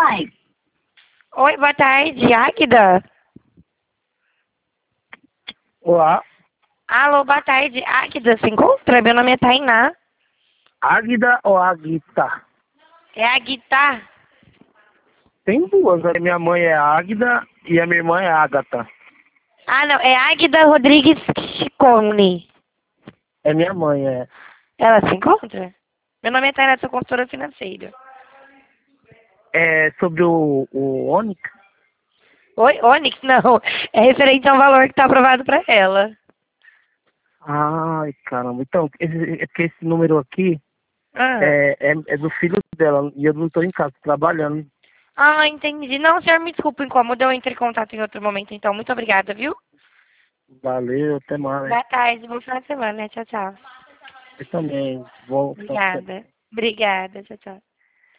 Oi. Oi, boa tarde, Águida. Olá. Alô, boa tarde, Águida, se encontra? Meu nome é Tainá. Águida ou Águita? É Águita. Tem duas. A minha mãe é Águida e a minha irmã é Ágata. Ah, não, é Águida Rodrigues Chicone. É minha mãe, é. Ela se encontra? Meu nome é Tainá, sou consultora financeira. É sobre o Onix? Oi, Onix? Não, é referente ao valor que está aprovado para ela. Ai, caramba. Então, é porque esse número aqui Ah. é do filho dela e eu não estou em casa, tô trabalhando. Ah, entendi. Não, senhor, me desculpe o incômodo, eu entro em contato em outro momento, então. Muito obrigada, viu? Valeu, até mais. Boa tarde, bom final de semana, né? Tchau, tchau. Eu também vou. Obrigada. Obrigada, tchau, tchau.